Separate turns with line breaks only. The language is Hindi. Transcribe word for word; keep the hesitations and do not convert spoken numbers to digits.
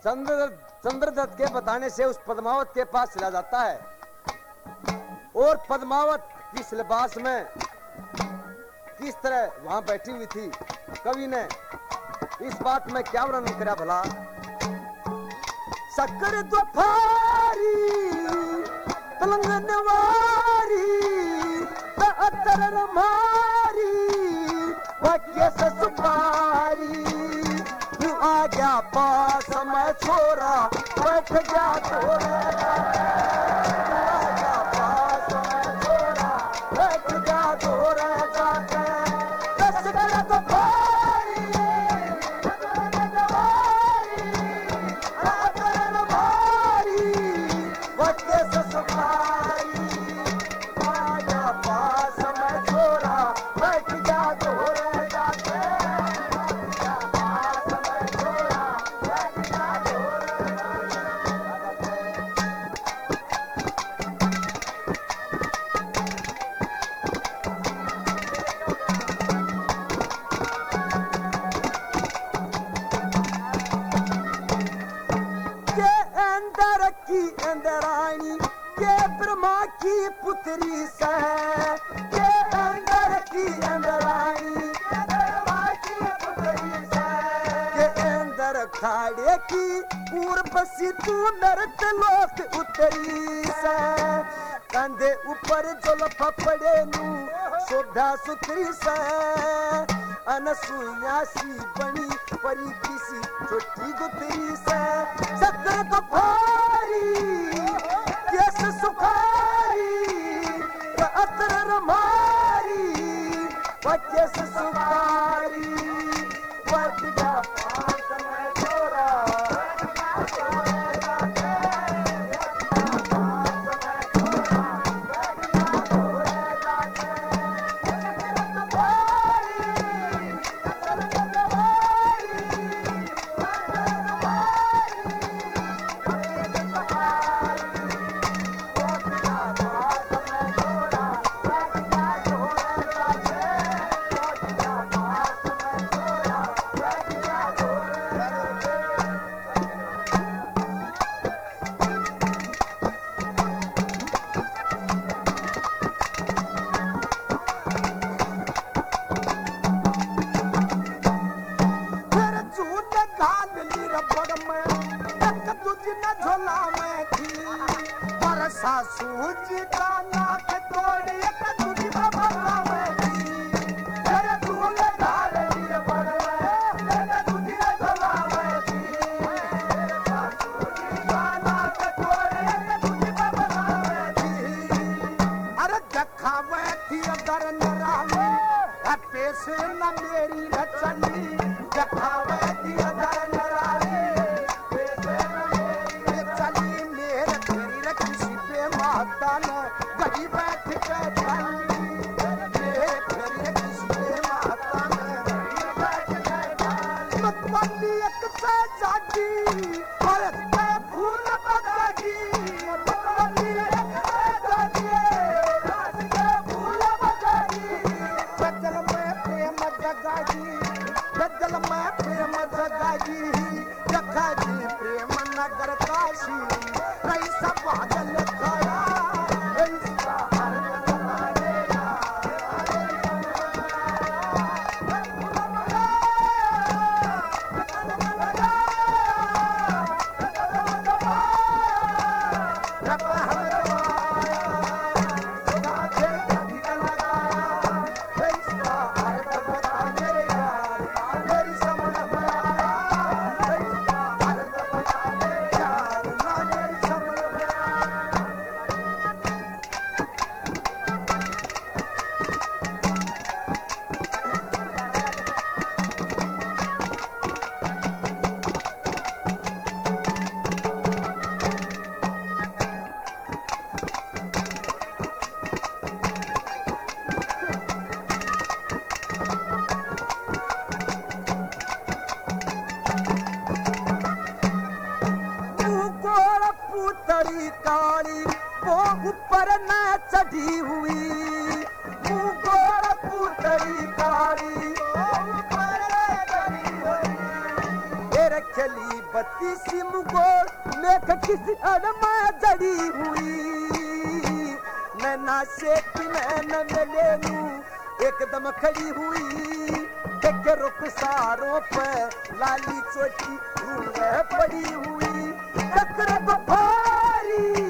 चंद्र चंद्रदत्त के बताने से उस पद्मावत के पास चला जाता है और पद्मावत किस लिबास में किस तरह वहां बैठी हुई थी, कवि ने इस बात में क्या वर्णन करा भला। शक्कर दोफारी तलंग नवारी अतर रमारी वाक्य से सुपारी आ गया पास में छोरा बैठ गया छोरा आ गया पास में छोरा बैठ गया छोरा जाके शक्कर दोफारी वाक्य से सुपारी आ गया पास में छोरा बैठ गया छोरा जाके की इंद्राणी के ब्रह्मा की पुत्री से के अंदर की इंद्राणी के ब्रह्मा की पुत्री से के अंदर खाड़े की पूर्व सी तू नरक लोक उतरी से कंधे ऊपर जुल्फ पड़े नू शोभा सुतरी से अनसुईया सी बनी परी किसी छोटी गुतरी से शक्कर दोफारी केस सुखारी अतर रमारी केस सुखारी बढ़ गया पास में छोरा सूजी का नाक तोड़ एक तुझी बाबा में थी तेरे तूने धार लिए पड़वे एक तुझी ने चला में थी सूजी का नाक तोड़ एक तुझी बाबा में थी अरे देखा में थी अगर नरामी पेश न मेरी रचनी देखा में थी अगर नरामी पेश न मेरी रचनी मेरे तेरी रखी माता ने गली बैठ के ढाली मेरे फेरे किसी माता ने गली बैठ के ढाली मतवाली एक से जागी और पे फूल बगागी मतवाली एक से जागी रात के फूल बगागी बदल में प्रेम जगागी बदल में प्रेम जगागी जगागी प्रेम नगर काशी रही सब बादल खाया तरी काली वो ऊपर न चढ़ी हुई गोर पुतरी काली ऊपर चढ़ी हुई खिली बत्ती सी मुगोर मेघ किसी अरमा जड़ी हुई नैना से नैन मिले नू एकदम खड़ी हुई देख रुख सारों पर लाली चोटी रूह पड़ी हुई चक्र तो भारी